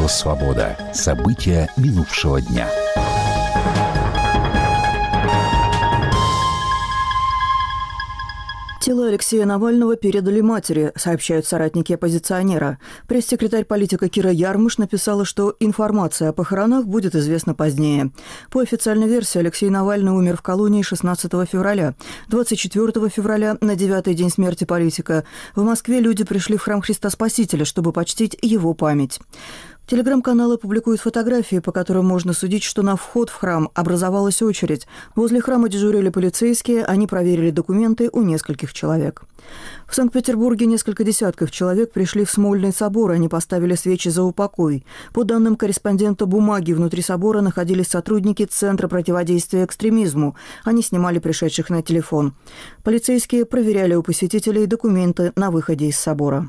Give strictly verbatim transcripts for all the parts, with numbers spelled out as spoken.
Радио «Свобода». События минувшего дня. Тело Алексея Навального передали матери, сообщают соратники оппозиционера. Пресс-секретарь политика Кира Ярмыш написала, что информация о похоронах будет известна позднее. По официальной версии, Алексей Навальный умер в колонии шестнадцатого февраля. двадцать четвёртого февраля, на девятый день смерти политика, в Москве люди пришли в храм Христа Спасителя, чтобы почтить его память. Телеграм-каналы публикуют фотографии, по которым можно судить, что на вход в храм образовалась очередь. Возле храма дежурили полицейские, они проверили документы у нескольких человек. В Санкт-Петербурге несколько десятков человек пришли в Смольный собор, они поставили свечи за упокой. По данным корреспондента «Бумаги», внутри собора находились сотрудники Центра противодействия экстремизму. Они снимали пришедших на телефон. Полицейские проверяли у посетителей документы на выходе из собора.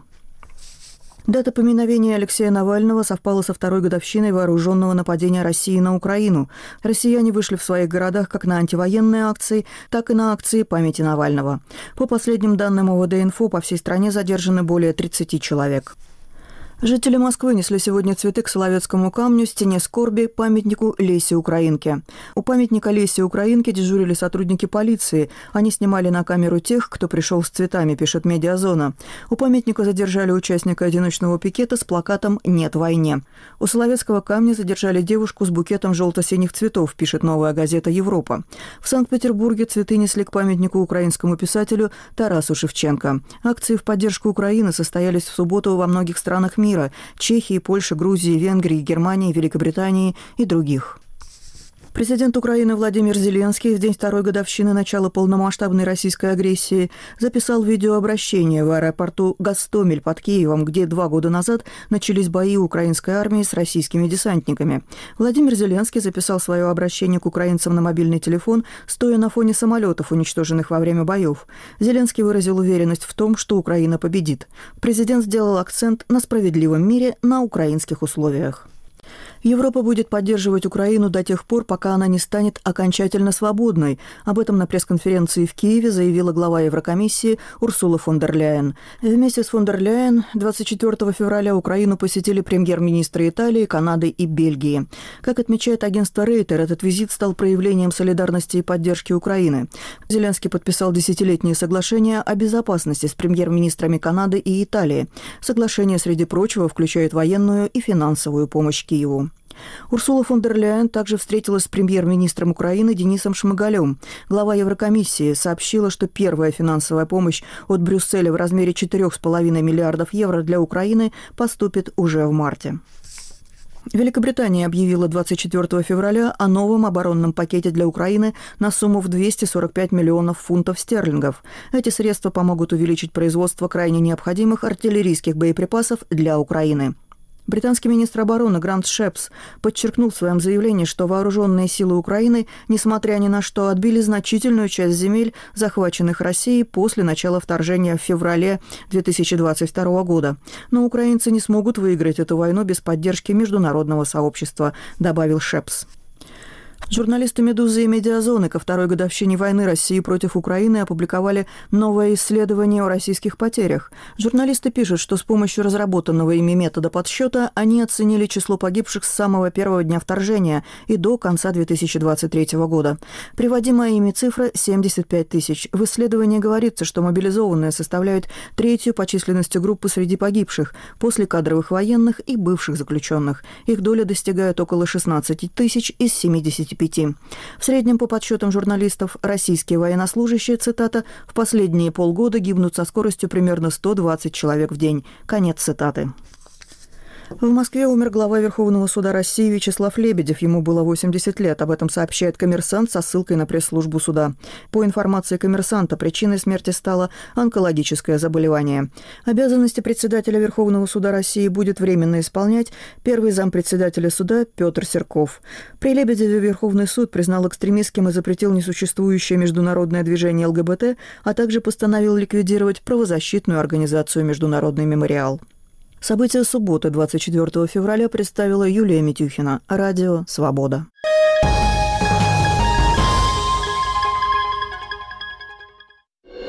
Дата поминовения Алексея Навального совпала со второй годовщиной вооруженного нападения России на Украину. Россияне вышли в своих городах как на антивоенные акции, так и на акции памяти Навального. По последним данным о вэ дэ инфо, по всей стране задержаны более тридцати человек. Жители Москвы несли сегодня цветы к Соловецкому камню, стене скорби, памятнику Лесе Украинке. У памятника Лесе Украинке дежурили сотрудники полиции. Они снимали на камеру тех, кто пришел с цветами, пишет «Медиазона». У памятника задержали участника одиночного пикета с плакатом «Нет войне». У Соловецкого камня задержали девушку с букетом желто-синих цветов, пишет новая газета «Европа». В Санкт-Петербурге цветы несли к памятнику украинскому писателю Тарасу Шевченко. Акции в поддержку Украины состоялись в субботу во многих странах мира. мира – Чехии, Польши, Грузии, Венгрии, Германии, Великобритании и других. Президент Украины Владимир Зеленский в день второй годовщины начала полномасштабной российской агрессии записал видеообращение в аэропорту Гостомель под Киевом, где два года назад начались бои украинской армии с российскими десантниками. Владимир Зеленский записал свое обращение к украинцам на мобильный телефон, стоя на фоне самолетов, уничтоженных во время боев. Зеленский выразил уверенность в том, что Украина победит. Президент сделал акцент на справедливом мире на украинских условиях. Европа будет поддерживать Украину до тех пор, пока она не станет окончательно свободной. Об этом на пресс-конференции в Киеве заявила глава Еврокомиссии Урсула фон дер Ляйен. Вместе с фон дер Ляйен двадцать четвёртого февраля Украину посетили премьер-министры Италии, Канады и Бельгии. Как отмечает агентство Рейтер, этот визит стал проявлением солидарности и поддержки Украины. Зеленский подписал десятилетнее соглашение о безопасности с премьер-министрами Канады и Италии. Соглашение, среди прочего, включает военную и финансовую помощь Киеву. Урсула фон дер Ляйен также встретилась с премьер-министром Украины Денисом Шмыгалем. Глава Еврокомиссии сообщила, что первая финансовая помощь от Брюсселя в размере четырёх с половиной миллиардов евро для Украины поступит уже в марте. Великобритания объявила двадцать четвёртого февраля о новом оборонном пакете для Украины на сумму в двести сорок пять миллионов фунтов стерлингов. Эти средства помогут увеличить производство крайне необходимых артиллерийских боеприпасов для Украины. Британский министр обороны Грант Шепс подчеркнул в своем заявлении, что вооруженные силы Украины, несмотря ни на что, отбили значительную часть земель, захваченных Россией после начала вторжения в феврале две тысячи двадцать второго года. Но украинцы не смогут выиграть эту войну без поддержки международного сообщества, добавил Шепс. Журналисты «Медузы» и «Медиазоны» ко второй годовщине войны России против Украины опубликовали новое исследование о российских потерях. Журналисты пишут, что с помощью разработанного ими метода подсчета они оценили число погибших с самого первого дня вторжения и до конца две тысячи двадцать третьего года. Приводимая ими цифра – семьдесят пять тысяч. В исследовании говорится, что мобилизованные составляют третью по численности группы среди погибших, после кадровых военных и бывших заключенных. Их доля достигает около шестнадцати тысяч из семидесяти пяти. В среднем, по подсчетам журналистов, российские военнослужащие, цитата, «в последние полгода гибнут со скоростью примерно сто двадцать человек в день». Конец цитаты. В Москве умер глава Верховного суда России Вячеслав Лебедев. Ему было восемьдесят лет. Об этом сообщает «Коммерсант» со ссылкой на пресс-службу суда. По информации «Коммерсанта», причиной смерти стало онкологическое заболевание. Обязанности председателя Верховного суда России будет временно исполнять первый зампредседателя суда Петр Серков. При Лебедеве Верховный суд признал экстремистским и запретил несуществующее международное движение эл гэ бэ тэ, а также постановил ликвидировать правозащитную организацию «Международный мемориал». События субботы, двадцать четвёртого февраля, представила Юлия Митюхина. Радио «Свобода».